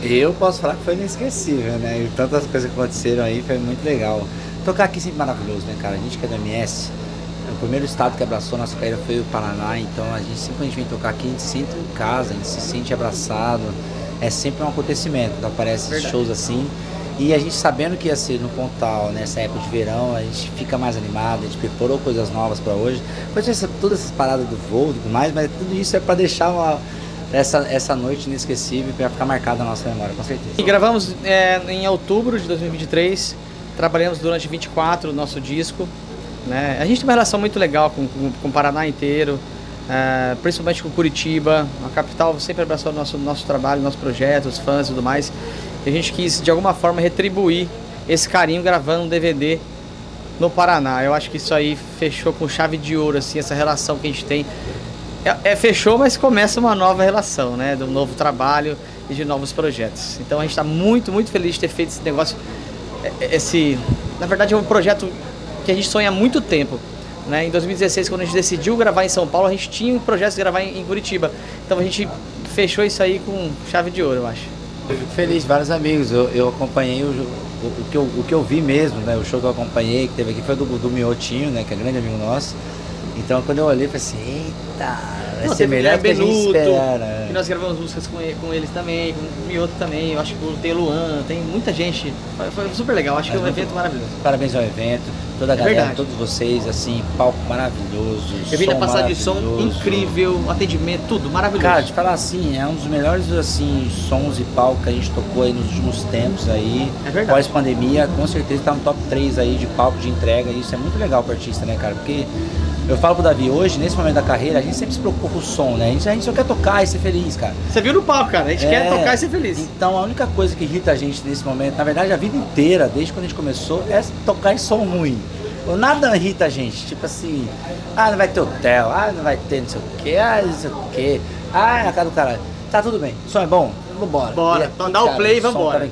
Eu posso falar que foi inesquecível, né? E tantas coisas que aconteceram aí, foi muito legal. Tocar aqui sempre maravilhoso, né, cara? A gente que é do MS, o primeiro estado que abraçou nossa carreira foi o Paraná, então a gente sempre, quando a gente vem tocar aqui, a gente se sente em casa, a gente se sente abraçado. É sempre um acontecimento, aparece esses shows assim. E a gente sabendo que ia ser no Pontal, nessa época de verão, a gente fica mais animado, a gente preparou coisas novas pra hoje. Todas essas paradas do voo e tudo mais, mas tudo isso é pra deixar essa noite inesquecível, pra ficar marcada na nossa memória, com certeza. E gravamos em outubro de 2023, trabalhamos durante 24 o nosso disco, né? A gente tem uma relação muito legal com o Paraná inteiro, principalmente com Curitiba. A capital sempre abraçou o nosso trabalho, nosso projeto, os fãs e tudo mais. E a gente quis, de alguma forma, retribuir esse carinho gravando um DVD no Paraná. Eu acho que isso aí fechou com chave de ouro, assim, essa relação que a gente tem. Fechou, mas começa uma nova relação, né? De um novo trabalho e de novos projetos. Então a gente está muito, muito feliz de ter feito esse negócio. Na verdade, é um projeto que a gente sonha há muito tempo, né? Em 2016, quando a gente decidiu gravar em São Paulo, a gente tinha um projeto de gravar em Curitiba. Então a gente fechou isso aí com chave de ouro, eu acho. Eu fico feliz, vários amigos. Eu acompanhei o que eu vi mesmo, né? O show que eu acompanhei, que teve aqui, foi do Miotinho, né? Que é grande amigo nosso. Então quando eu olhei, falei assim, eita, vai ser melhor do que a gente espera. E nós gravamos músicas com eles também, com o Mioto também, eu acho que tem o Luan, tem muita gente. Foi super legal, acho que é um evento maravilhoso. Parabéns ao evento, toda a galera, todos vocês, assim, palco maravilhoso, evento passagem de som incrível, atendimento, tudo maravilhoso. Cara, de falar assim, é um dos melhores assim, sons e palco que a gente tocou aí nos últimos tempos aí. É verdade. Pós-pandemia, com certeza tá no top 3 aí de palco de entrega, e isso é muito legal pro artista, né, cara? Porque eu falo pro Davi, hoje, nesse momento da carreira, a gente sempre se preocupa com o som, né? A gente só quer tocar e ser feliz, cara. Você viu no palco, cara, a gente quer tocar e ser feliz. Então a única coisa que irrita a gente nesse momento, na verdade a vida inteira, desde quando a gente começou, é tocar em som ruim. Nada irrita a gente, tipo assim, não vai ter hotel, não vai ter não sei o que, não sei o que, na casa do caralho. Tá tudo bem, o som é bom, vambora. Bora, dá o play e vambora.